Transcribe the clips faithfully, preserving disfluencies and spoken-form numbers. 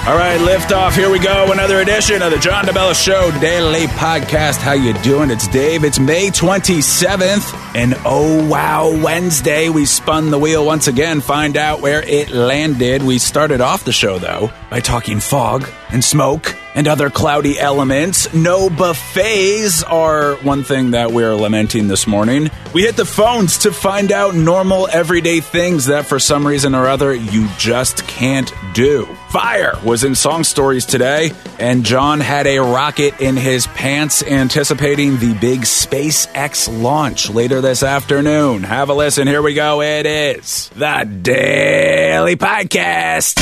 All right, lift off. Here we go. Another edition of the John DeBella Show Daily Podcast. How you doing? It's Dave. It's May twenty-seventh. And oh, wow, Wednesday. We spun the wheel once again. Find out where it landed. We started off the show, though, by talking fog and smoke and other cloudy elements. No buffets are one thing that we're lamenting this morning. We hit the phones to find out normal, everyday things that for some reason or other you just can't do. Fire was in Song Stories today, and John had a rocket in his pants anticipating the big SpaceX launch later this afternoon. Have a listen. Here we go. It is the Daily Podcast.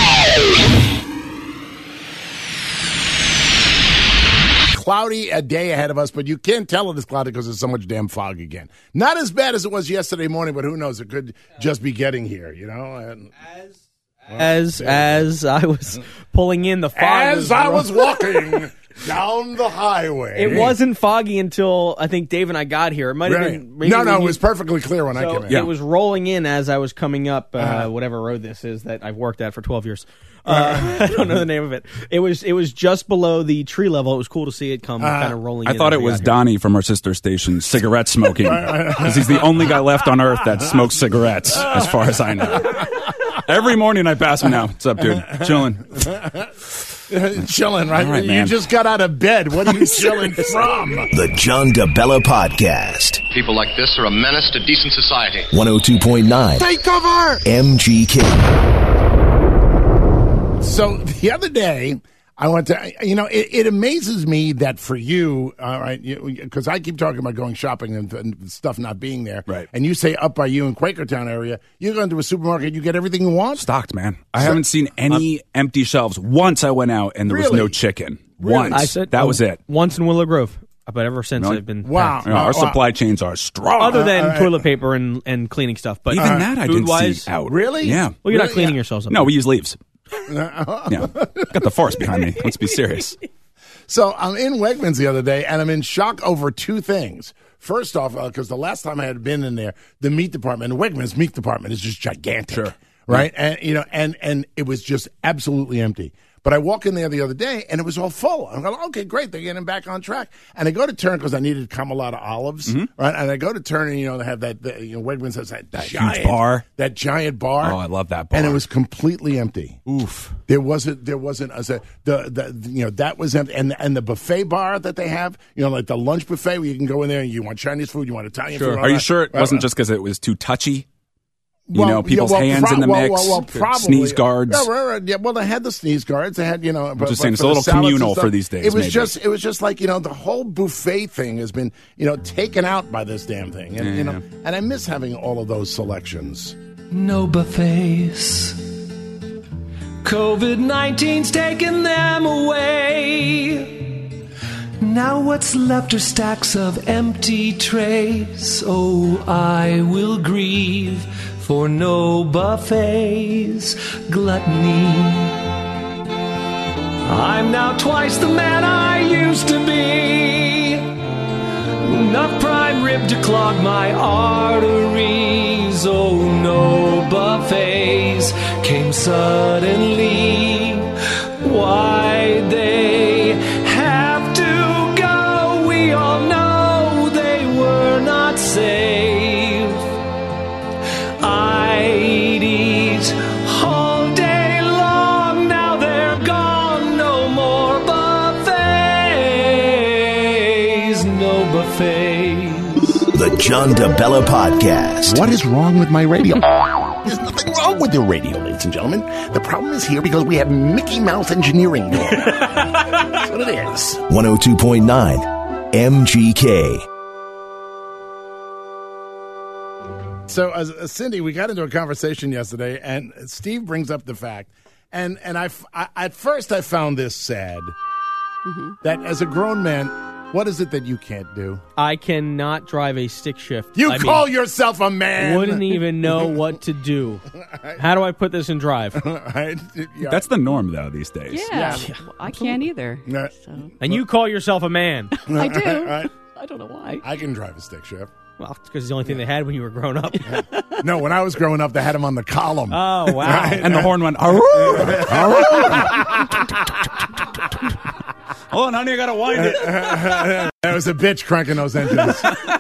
Cloudy a day ahead of us, but you can't tell it is cloudy because there's so much damn fog again. Not as bad as it was yesterday morning, but who knows? It could just be getting here, you know? And, as as, well, as I was pulling in the fog. As I was walking down the highway. It wasn't foggy until I think Dave and I got here. It might have right. been. Maybe no, no, you, it was perfectly clear when so I came in. It yeah. was rolling in as I was coming up, uh, uh-huh. whatever road this is that I've worked at for twelve years. Uh, I don't know the name of it. It was it was just below the tree level. It was cool to see it come uh, kind of rolling I in. I thought it was Donnie from our sister station, cigarette smoking. Because he's the only guy left on earth that smokes cigarettes, as far as I know. Every morning I pass him now. What's up, dude? Chilling. Chilling, right? right you just got out of bed. What are you chilling from? The John DeBella Podcast. People like this are a menace to decent society. one oh two point nine. Take cover! M G K. So the other day, I went to, you know, it, it amazes me that for you, all right, because I keep talking about going shopping and, and stuff not being there. Right. And you say up by you in Quakertown area, you go into a supermarket, you get everything you want? Stocked, man. I so, haven't seen any um, empty shelves. Once I went out and there really? was no chicken. Really? Once. I said, that oh, was it. Once in Willow Grove. But ever since no, I've been wow, you know, our uh, supply chains are strong. Other than uh, uh, toilet paper and, and cleaning stuff, but even uh, that I didn't wise, see out. Really? Yeah. Well, you're really? not cleaning yeah. yourselves up. No, we use leaves. Yeah, got the forest behind me. Let's be serious. So I'm in Wegmans the other day, and I'm in shock over two things. First off, because uh, the last time I had been in there, the meat department, the Wegmans meat department is just gigantic, sure. right? Yeah. And you know, and and it was just absolutely empty. But I walk in there the other day, and it was all full. I'm going, okay, great, they're getting back on track. And I go to turn because I needed Camelot olives, mm-hmm. right? And I go to turn, and you know they have that. The, you know, Wegmans has that, that giant huge bar, that giant bar. Oh, I love that bar. And it was completely empty. Oof. There wasn't. There wasn't. I said the the you know that was empty, and and the buffet bar that they have, you know, like the lunch buffet where you can go in there and you want Chinese food, you want Italian sure. food. Are you that. sure it right, wasn't right. just because it was too touchy? You well, know, people's yeah, well, hands pro- in the well, mix, well, well, probably. sneeze guards. Yeah, right, right. Yeah, well, they had the sneeze guards. They had, you know. But, just but saying, it's for a little the salads and communal stuff, for these days. It was maybe. just, it was just like you know, the whole buffet thing has been, you know, taken out by this damn thing, and yeah, you know, yeah. and I miss having all of those selections. No buffets. COVID nineteen's taken them away. Now what's left are stacks of empty trays. Oh, I will grieve for no buffets. Gluttony. I'm now twice the man I used to be. Enough prime rib to clog my arteries. Oh, no buffets came suddenly. Why'd they have to go? We all know they were not safe. I'd eat all day long. Now they're gone. No more buffets. No buffets. The John DeBella Podcast. What is wrong with my radio? There's nothing wrong with your radio, ladies and gentlemen. The problem is here because we have Mickey Mouse engineering going on. That's what it is. one oh two point nine M G K. So, uh, Cindy, we got into a conversation yesterday, and Steve brings up the fact, and and I, I at first I found this sad, mm-hmm. that as a grown man, what is it that you can't do? I cannot drive a stick shift. You I call mean, yourself a man? Wouldn't even know what to do. How do I put this in drive? Right? Yeah. That's the norm, though, these days. Yeah, yeah. I can't either. Yeah. So. And you call yourself a man. I do. Right. I don't know why. I can drive a stick shift. Well, it's because it's the only thing they had when you were growing up. No, when I was growing up, they had him on the column. Oh, wow. And the horn went, "Aroo!" Hold on, honey, I got to wind it. There was a bitch cranking those engines.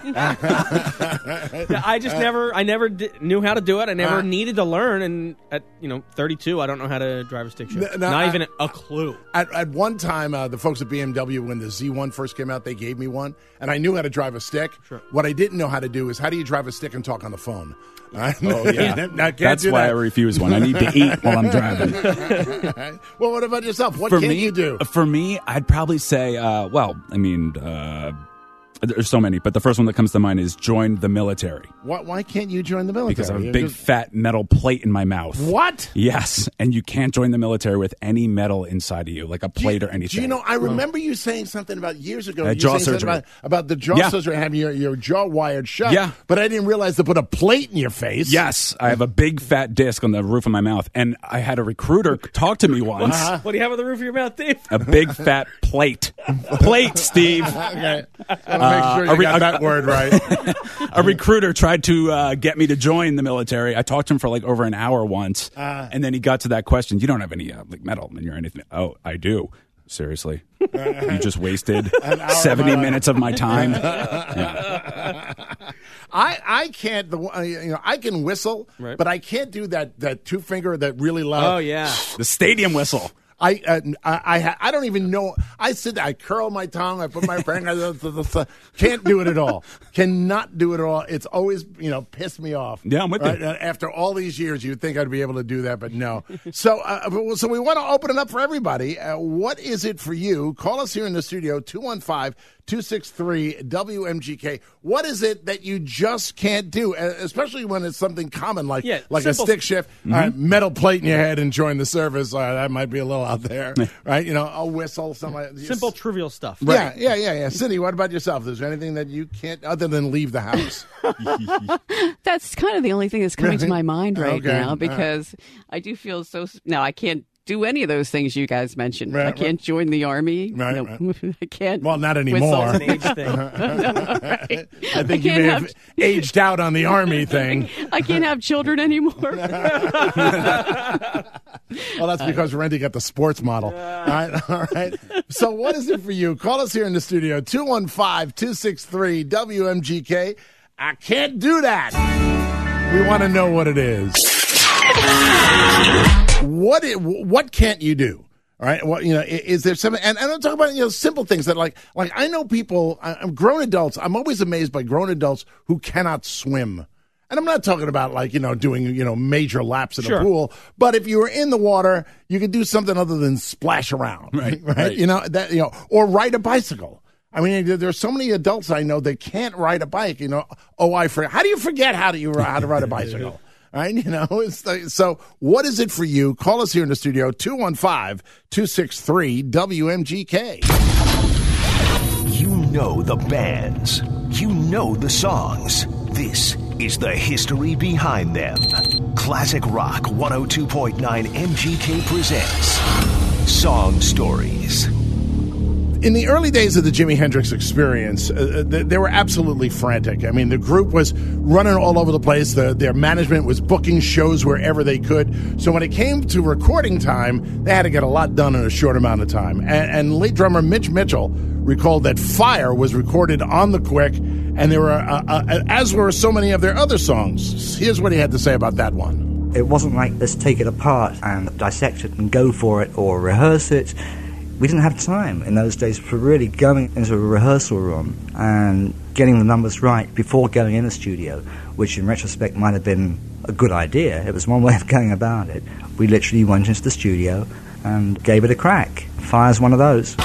I just never, I never di- knew how to do it. I never Uh, needed to learn. And at, you know, thirty-two, I don't know how to drive a stick shift. No, Not I- even a clue. At, at one time, uh, the folks at B M W, when the Z one first came out, they gave me one, and I knew how to drive a stick. Sure. What I didn't know how to do is how do you drive a stick and talk on the phone? Oh, yeah. I can't That's do why that. I refuse one. I need to eat while I'm driving. Well, what about yourself? What for can me, you do? For me, I'd probably say, uh, well, I mean, uh, there's so many, but the first one that comes to mind is join the military. What, why can't you join the military? Because I have a You're big just- fat metal plate in my mouth. What? Yes, and you can't join the military with any metal inside of you, like a plate or anything. Do you know, I remember you saying something about years ago. Uh, you jaw saying something surgery. About, about the jaw Yeah. surgery, having your, your jaw wired shut. Yeah. But I didn't realize to put a plate in your face. Yes, I have a big fat disc on the roof of my mouth, and I had a recruiter talk to me once. Uh-huh. What do you have on the roof of your mouth, Dave? A big fat plate. Plate, Steve. Okay. I'll make sure you Uh, a re- got a- that word right. A recruiter tried to uh, get me to join the military. I talked to him for like over an hour once, Uh. and then he got to that question: "You don't have any uh, like metal in your anything?" Oh, I do. Seriously, you just wasted seventy minutes of my time. Yeah. I, I can't the uh, you know I can whistle, Right. but I can't do that that two finger that really loud. Oh, yeah. The stadium whistle. I uh, I I, ha- I don't even know. I sit there, I curl my tongue, I put my finger. Can't do it at all. Cannot do it at all. It's always you know pissed me off. Yeah, I'm with you. Uh, After all these years, you'd think I'd be able to do that, but no. So uh, so we want to open it up for everybody. Uh, what is it for you? Call us here in the studio two one five, two six three, W M G K. What is it that you just can't do, uh, especially when it's something common like Yeah, like a simple- stick shift, uh, metal plate in your head and join the service? Uh, that might be a little out there, right? You know, a whistle, something like Simple, trivial stuff. Yeah, yeah, yeah, yeah. Cindy, what about yourself? Is there anything that you can't, other than leave the house? That's kind of the only thing that's coming to my mind right Okay. now because I do feel so. No, I can't do any of those things you guys mentioned. Right, I can't join the army. Right, no, right. I can't. Well, not whistle. anymore. It's an age thing. No, right. I think you can't may have- have aged out on the army thing. I can't have children anymore. Well, that's because Randy got the sports model. All right, all right. So, what is it for you? Call us here in the studio two one five, two six three, W M G K. I can't do that. We want to know what it is. What it, what can't you do? All right. Well, you know, i- is there something? And, and I'm talking about you know simple things that like like I know people. I- I'm grown adults. I'm always amazed by grown adults who cannot swim. And I'm not talking about like, you know, doing, you know, major laps in Sure. a pool. But if you were in the water, you could do something other than splash around. Right, Right. right. You know, that, you know, or ride a bicycle. I mean, there- there's so many adults I know that can't ride a bike. You know, oh, I forget. How do you forget how do you how to ride a bicycle? Right? You know, it's like, so what is it for you? Call us here in the studio, two one five, two six three, W M G K. You know the bands. You know the songs. This is the history behind them. Classic Rock one oh two point nine M G K presents Song Stories. In the early days of the Jimi Hendrix Experience, uh, they, they were absolutely frantic. I mean, the group was running all over the place. The, their management was booking shows wherever they could. So when it came to recording time, they had to get a lot done in a short amount of time. And, and lead drummer Mitch Mitchell recalled that Fire was recorded on the quick, and there were, uh, uh, as were so many of their other songs. Here's what he had to say about that one. It wasn't like, let's take it apart and dissect it and go for it or rehearse it. We didn't have time in those days for really going into a rehearsal room and getting the numbers right before going in the studio, which in retrospect might have been a good idea. It was one way of going about it. We literally went into the studio and gave it a crack. Fire's one of those.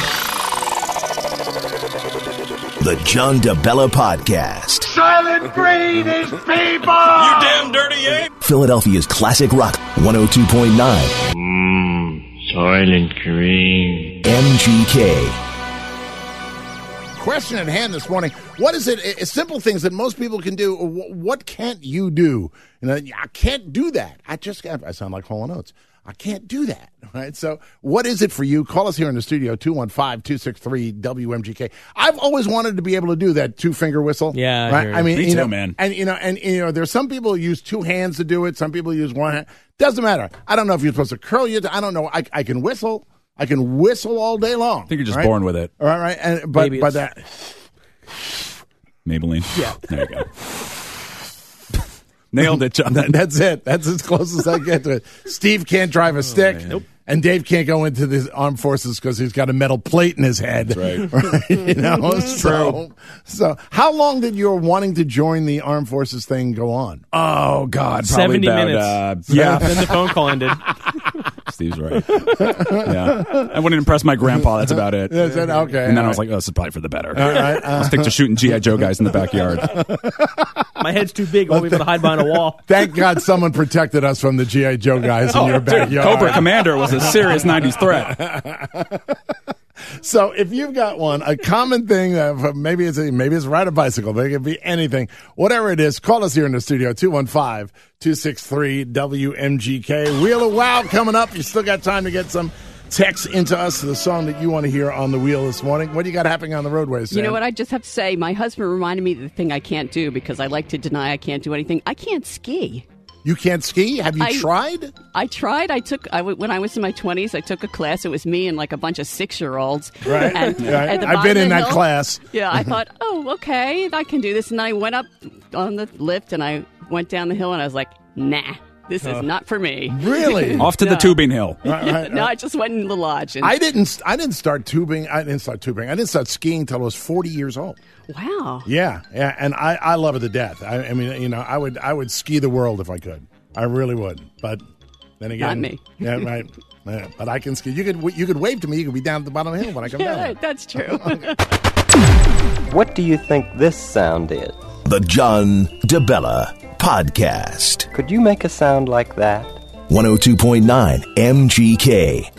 The John DeBella Podcast. Silent breathing people! You damn dirty ape! Philadelphia's Classic Rock one oh two point nine. Mmm, Soylent Green. M G K. Question at hand this morning. What is it? It's simple things that most people can do. What can't you do? You know, I can't do that. I just, I sound like Hall and Oates. I can't do that, right? So what is it for you? Call us here in the studio, two one five, two six three, W M G K. I've always wanted to be able to do that two-finger whistle. Yeah, I right? hear I you. mean, Me you too, know, man. And, you know, and, you know, there's some people who use two hands to do it. Some people use one hand. Doesn't matter. I don't know if you're supposed to curl your, I don't know. I, I can whistle. I can whistle all day long. I think you're just right? born with it. All right, right. And, but, Maybe but it's- that, Maybelline. Yeah. There you go. Nailed it, John. That, that's it. That's as close as I get to it. Steve can't drive a stick. Nope. And Dave can't go into the armed forces because he's got a metal plate in his head. That's right. You know? so, so, how long did your wanting to join the armed forces thing go on? Oh, God. Probably seventy about, minutes. Uh, yeah. Then the phone call ended. Steve's right. Yeah. I wouldn't impress my grandpa. That's about it. That's it? Okay. And then I all was right. like, oh, this is probably for the better. All right. Uh, I'll stick to shooting G I. Joe guys in the backyard. My head's too big. I'll be able to hide behind a wall. Thank God someone protected us from the G I. Joe guys in your backyard. Cobra Commander was a serious nineties threat. So if you've got one, a common thing, uh, maybe it's a, maybe it's ride a bicycle, maybe it could be anything, whatever it is, call us here in the studio, two one five, two six three, W M G K. Wheel of Wow coming up. You still got time to get some text into us, the song that you want to hear on the wheel this morning. What do you got happening on the roadways, Sam? You know what? I just have to say, my husband reminded me of the thing I can't do because I like to deny I can't do anything. I can't ski. You can't ski? Have you I- tried? I tried. I took I, w- when I was in my twenties. I took a class. It was me and like a bunch of six-year-olds. Right. And Yeah, at the I've bottom been of in the that hill- class. Yeah, I thought, oh, okay, I can do this. And I went up on the lift and I went down the hill and I was like, nah, this is not for me. Really? Off to the No. tubing hill. Right, right, No, right. I just went in the lodge. And, I didn't. I didn't start tubing. I didn't start tubing. I didn't start skiing until I was forty years old. wow. Yeah, yeah, and I, I love it to death. I, I mean, you know, I would I would ski the world if I could. I really would. But then again, Not me. Yeah, right. Yeah, but I can ski. You could you could wave to me. You could be down at the bottom of the hill when I come Yeah, down. that's true. What do you think this sound is? The John DeBella Podcast. Could you make a sound like that? one oh two point nine M G K.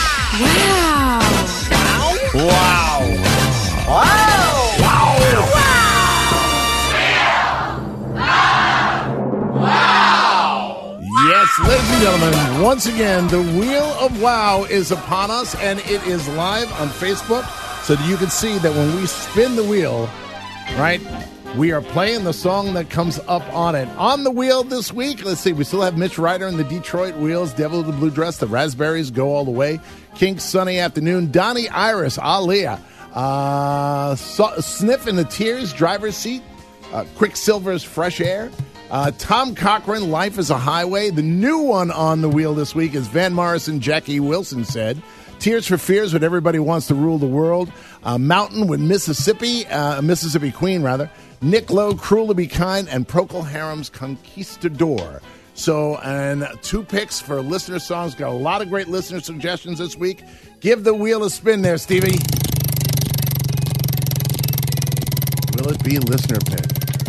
Yes, ladies and gentlemen, once again, the Wheel of Wow is upon us, and it is live on Facebook, so that you can see that when we spin the wheel, right, we are playing the song that comes up on it. On the wheel this week, let's see, we still have Mitch Ryder and the Detroit Wheels, Devil of the Blue Dress, the Raspberries Go All the Way, Kink Sunny Afternoon, Donnie Iris, Aaliyah, uh, so, Sniff in the Tears, Driver's Seat, uh, Quicksilver's Fresh Air, Uh, Tom Cochran, Life is a Highway. The new one on the wheel this week is Van Morrison, Jackie Wilson said. Tears for Fears with Everybody Wants to Rule the World. Uh, Mountain with Mississippi, uh, Mississippi Queen, rather. Nick Lowe, Cruel to Be Kind, and Procol Harum's Conquistador. So, and two picks for listener songs. Got a lot of great listener suggestions this week. Give the wheel a spin there, Stevie. Will it be listener pick?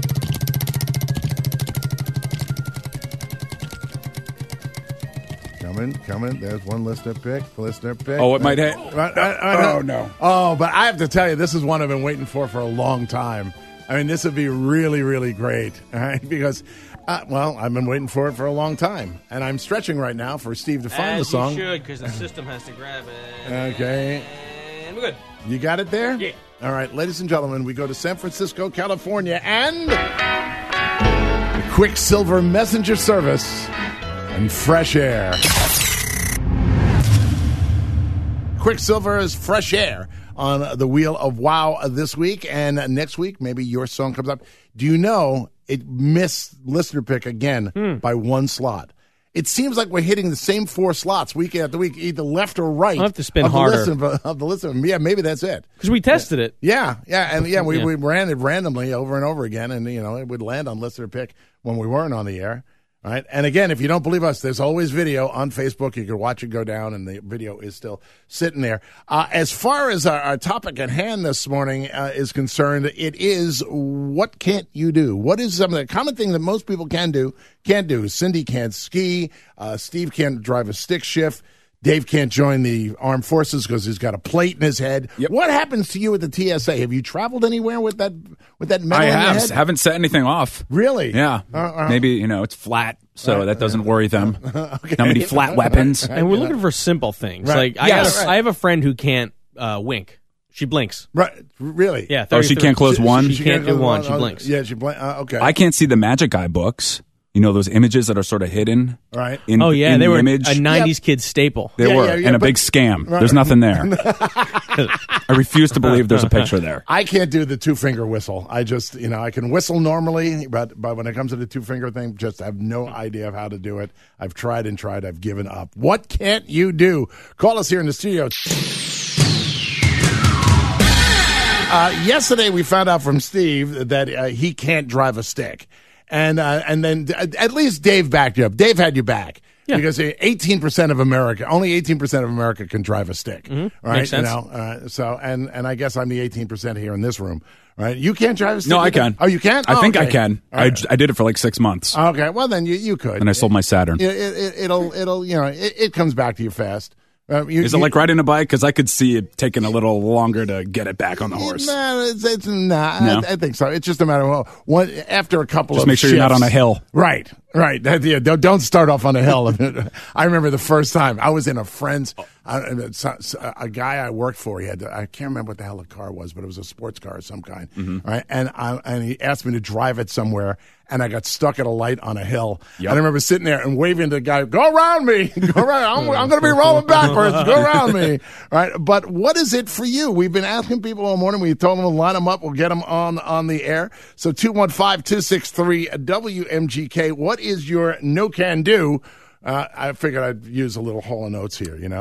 Coming, coming. There's one listener pick. Listener pick. Oh, it might hit. I- I- I- Oh, no. Oh, but I have to tell you, this is one I've been waiting for for a long time. I mean, this would be really, really great, all right? Because, uh, well, I've been waiting for it for a long time, and I'm stretching right now for Steve to find the song. You should, because the system has to grab it. Okay, And we're good. you got it there? Yeah. All right, ladies and gentlemen, we go to San Francisco, California, and the Quicksilver Messenger Service and Fresh Air. Quicksilver is Fresh Air on the Wheel of Wow this week, and next week maybe your song comes up. Do you know it missed listener pick again Hmm. by one slot? It seems like we're hitting the same four slots week after week, either left or right. I'll have to spin of the harder. listen- of the listener. Yeah, maybe that's it. Because we tested it. Yeah, yeah, and yeah, we, Yeah. we ran it randomly over and over again, and you know it would land on listener pick when we weren't on the air. All right, and again, if you don't believe us, there's always video on Facebook. You can watch it go down, and the video is still sitting there. Uh, as far as our, our topic at hand this morning uh, is concerned, it is what can't you do? What is some of the common thing that most people can do? Can't do. Cindy can't ski. Uh, Steve can't drive a stick shift. Dave can't join the armed forces because he's got a plate in his head. Yep. What happens to you at the T S A? Have you traveled anywhere with that with that metal I in your have head? haven't set anything off. Really? Yeah. Uh, uh, Maybe, you know, it's flat, so Right. that doesn't worry them. Okay. Not many flat weapons. And we're looking for simple things. Right. Like I, Yes. got a, I have a friend who can't uh, wink. She blinks. Right? Really? Yeah. Oh, she thirty-three. can't close one? She, can't do go one. on- She oh, blinks. Yeah, she blinks. Uh, okay. I can't see the Magic Eye books. You know, those images that are sort of hidden Right. in, Oh yeah, in they the were image. a nineties kid staple. They Yeah, were, yeah, yeah, and a but- big scam. Right. There's nothing there. I refuse to believe there's a picture there. I can't do the two finger whistle. I just, you know, I can whistle normally, but but when it comes to the two finger thing, just have no idea of how to do it. I've tried and tried. I've given up. What can't you do? Call us here in the studio. Uh, yesterday, we found out from Steve that uh, he can't drive a stick, and uh, and then uh, at least Dave backed you up. Dave had you back. Yeah. Because eighteen percent of America, only eighteen percent of America can drive a stick. Mm-hmm. Right? Makes sense. You know, uh, so, and, and I guess I'm the eighteen percent here in this room, right? You can't drive a stick? No, I either? can. Oh, you can? I Oh, think I okay. can. All I, right. I did it for like six months, Okay, well, then you, you could. and I sold my Saturn. It, it, it, it'll, it'll, you know, it, it comes back to you fast. Uh, you, Is it you- like riding a bike? Because I could see it taking a little longer to get it back on the horse. No, it's, it's nah, No? I, I think so. It's just a matter of, well, one, after a couple Just of make sure you're not shifts- on a hill. Right, right. That, yeah, don't, don't start off on a hill. I remember the first time I was in a friend's, uh, a guy I worked for. He had, to, I can't remember what the hell the car was, but it was a sports car of some kind. Mm-hmm. Right, and I, and he asked me to drive it somewhere, and I got stuck at a light on a hill. Yep. I remember sitting there and waving to the guy, "Go around me, go around. I'm, I'm going to be rolling backwards. Go around me." Right, but what is it for you? We've been asking people all morning. We told them to line them up. We'll get them on on the air. So two one five, two six three, W M G K. What is your no can do? Uh, I figured I'd use a little Hall and Oates here, you know?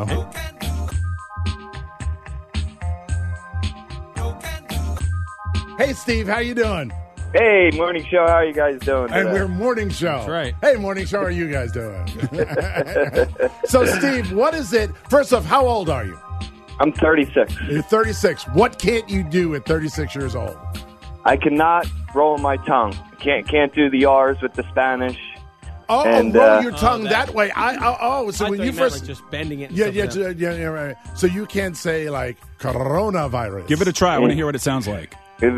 Hey, Steve, how you doing? Hey, morning show. How are you guys doing And today? we're morning show. That's right. Hey, morning show. How are you guys doing? So, Steve, what is it? First off, how old are you? I'm thirty-six. You're thirty-six. What can't you do at thirty-six years old? I cannot roll my tongue. Can't can't do the R's with the Spanish. Oh, And, roll uh, your tongue Oh, that, that- way. I oh, oh so I when thought you meant, first like, just bending it. and yeah stuff yeah, like that. yeah yeah yeah right. So you can't say like coronavirus. Give it a try. I want to hear what it sounds like.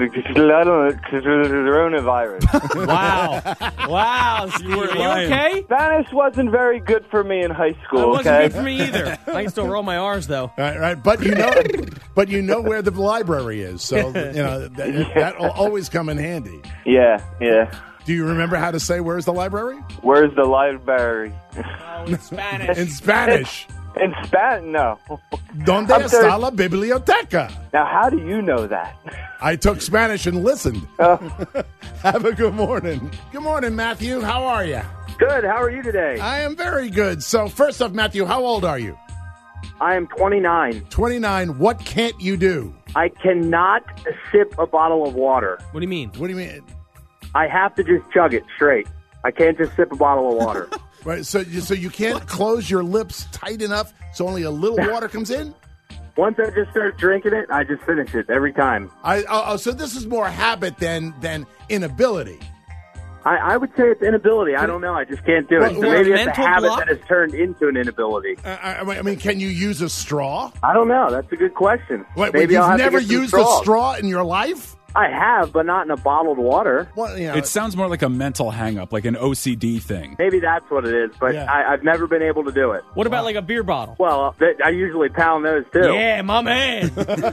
Coronavirus. Wow. Wow, Steve. were Are you lying. okay? Spanish wasn't very good for me in high That school. wasn't Okay. good for me either. I can still roll my R's though. Right, right, but you know, but you know where the library is, so you know that, that'll always come in handy. Yeah, yeah. Do you remember how to say "Where's the library"? Where's the library? Oh, in Spanish. In Spanish? In Spanish? No. ¿Dónde I'm está sorry. la biblioteca? Now, how do you know that? I took Spanish and listened. Oh. Have a good morning. Good morning, Matthew. How are you? Good. How are you today? I am very good. So, first off, Matthew, how old are you? I am twenty-nine. twenty-nine. What can't you do? I cannot sip a bottle of water. What do you mean? What do you mean? I have to just chug it straight. I can't just sip a bottle of water. Right. So, you, so you can't close your lips tight enough so only a little water comes in. Once I just start drinking it, I just finish it every time. I oh, oh, so this is more habit than than inability. I, I would say it's inability. I don't know. I just can't do it. Well, So well, maybe it's a mental habit block? that has turned into an inability. Uh, I, I mean, can you use a straw? I don't know. That's a good question. Wait, maybe wait, I'll you've have never to get some used a straws. straw in your life? I have, but not in a bottled water. Well, you know, It sounds more like a mental hang-up, like an O C D thing. Maybe that's what it is, but Yeah. I, I've never been able to do it. What about like a beer bottle? Well, th- I usually pound those too. Yeah, my man.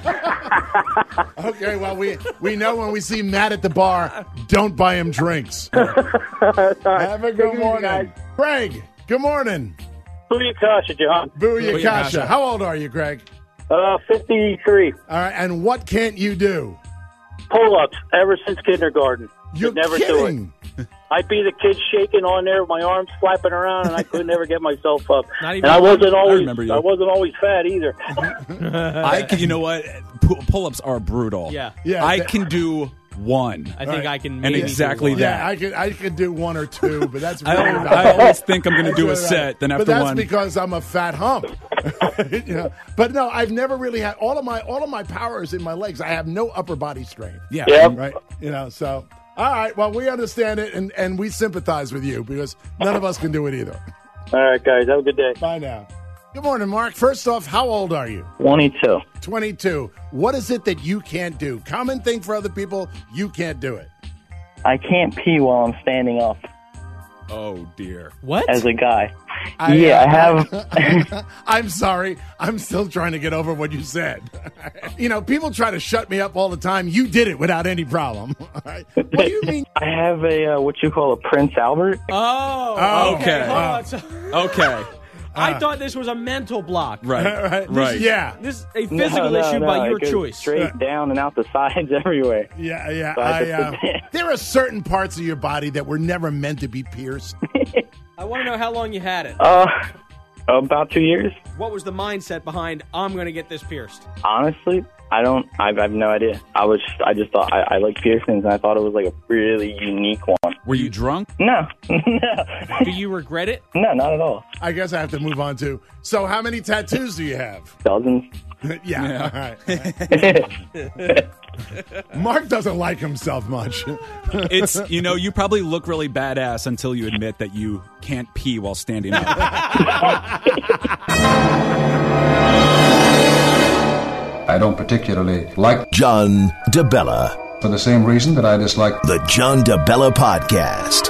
okay, well, we we know when we see Matt at the bar, don't buy him drinks. Have a good morning. Greg, good morning. Booyakasha, John. Booyakasha. Booyakasha. How old are you, Greg? Uh, fifty-three. All right, and what can't you do? Pull-ups ever since kindergarten. You're Could never kidding. do it. I'd be the kid shaking on there with my arms flapping around, and I could never get myself up. Not And even- I wasn't I always remember you. I wasn't always fat either. I can, you know what? Pu- Pull-ups are brutal. Yeah. Yeah, I that- can do one. I think Right. I can. And Maybe exactly do one. that. Yeah, I could I could do one or two, but that's I, really al- about I it. always think I'm going to do a That's right. set, then after but that's one. because I'm a fat hump. You know? But no, I've never really had all of my all of my power is in my legs. I have no upper body strength. Yeah. Yep. Right. You know. So all right. Well, we understand it, and and we sympathize with you because none of us can do it either. All right, guys. Have a good day. Bye now. Good morning, Mark. First off, how old are you? twenty-two. twenty-two. What is it that you can't do? Common thing for other people, you can't do it. I can't pee while I'm standing up. Oh, dear. What? As a guy. I, yeah, uh, I have. I'm sorry. I'm still trying to get over what you said. You know, people try to shut me up all the time. You did it without any problem. What do you mean? I have a, uh, what you call a Prince Albert. Oh, Oh, okay. okay. Hold on. So- Okay. I thought this was a mental block. Right. Right. Right. Yeah. This is a physical no, no, issue no, by it your goes choice. Straight down and out the sides everywhere. Yeah, yeah. So I I, just- uh, there are certain parts of your body that were never meant to be pierced. I want to know how long you had it. Uh, about two years. What was the mindset behind, I'm going to get this pierced? Honestly, I don't. I, I have no idea. I was. I just thought I, I like piercings, and I thought it was like a really unique one. Were you drunk? No, no, Do you regret it? no, not at all. I guess I have to move on to. So, how many tattoos do you have? Dozens. yeah. All right. Mark doesn't like himself much. It's, you know, you probably look really badass until you admit that you can't pee while standing up. I don't particularly like John DeBella. for the same reason that I dislike The John DeBella Podcast.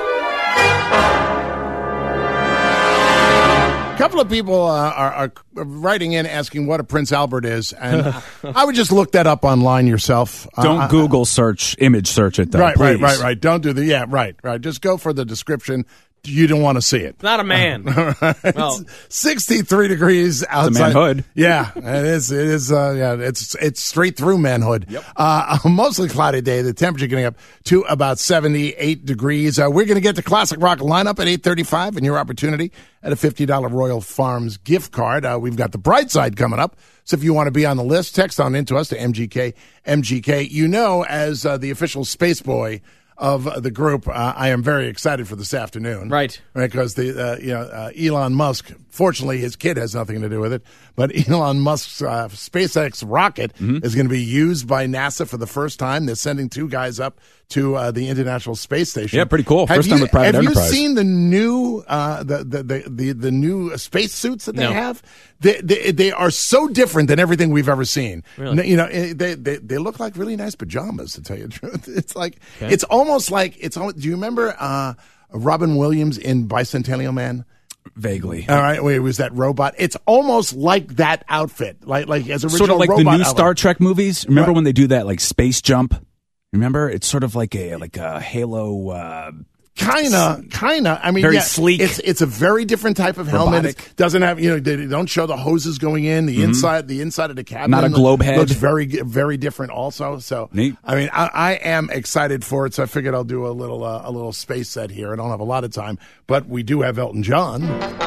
A couple of people uh, are, are writing in asking what a Prince Albert is, and I would just look that up online yourself. Don't uh, Google search, image search it, though. Right, please. right, right, right. Don't do the yeah, right, right. Just go for the description. You don't want to see it. It's not a man. It's sixty-three degrees outside. manhood. Yeah, it is. It is. Uh, yeah, it's it's straight through manhood. Yep. Uh, a mostly cloudy day. The temperature getting up to about seventy-eight degrees. Uh, we're going to get the Classic Rock lineup at eight thirty-five, and your opportunity at a fifty dollars Royal Farms gift card. Uh, we've got the Bright Side coming up. So if you want to be on the list, text on into us to M G K M G K. You know, as uh, the official space boy of the group, uh, I am very excited for this afternoon. Right. Because the uh, you know uh, Elon Musk, fortunately his kid has nothing to do with it, but Elon Musk's uh, SpaceX rocket Mm-hmm. is going to be used by NASA for the first time. They're sending two guys up to uh, the International Space Station. Yeah, pretty cool. Have First you, time with private have enterprise. you seen the new uh, the, the, the the the new space suits that they No. have? They, they they are so different than everything we've ever seen. Really? You know, eh, they, they they look like really nice pajamas, to tell you the truth. It's like it's almost like it's. almost- Do you remember uh, Robin Williams in Bicentennial Man? Vaguely. All right, wait, it was that robot? It's almost like that outfit, like like as original Sort of like the robot new outfit. Star Trek movies. Remember Right. when they do that, like, space jump? Remember? It's sort of like a like a Halo. Uh, Kinda, kinda. I mean, Very yeah, sleek. It's it's a very different type of helmet. Robotic. It doesn't have you know they don't show the hoses going in. The inside, the inside of the cabin, Not a globe head. looks very very different. Also, so Neat. I mean, I, I am excited for it. So I figured I'll do a little uh, a little space set here. I don't have a lot of time, but we do have Elton John.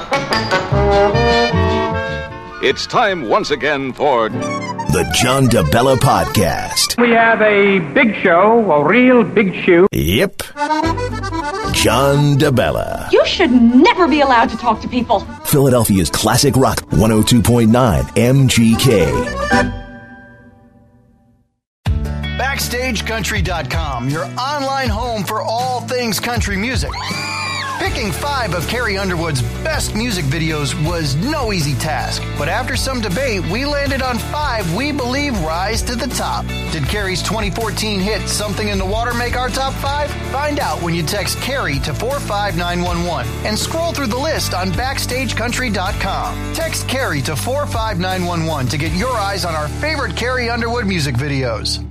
It's time once again for The John DeBella Podcast. We have a big show, a real big shoe. Yep. John DeBella. You should never be allowed to talk to people. Philadelphia's Classic Rock one oh two point nine M G K. Backstage Country dot com, your online home for all things country music. Picking five of Carrie Underwood's best music videos was no easy task, but after some debate, we landed on five we believe rise to the top. Did Carrie's twenty fourteen hit Something in the Water make our top five? Find out when you text Carrie to four five nine one one and scroll through the list on Backstage Country dot com. Text Carrie to four five nine one one to get your eyes on our favorite Carrie Underwood music videos.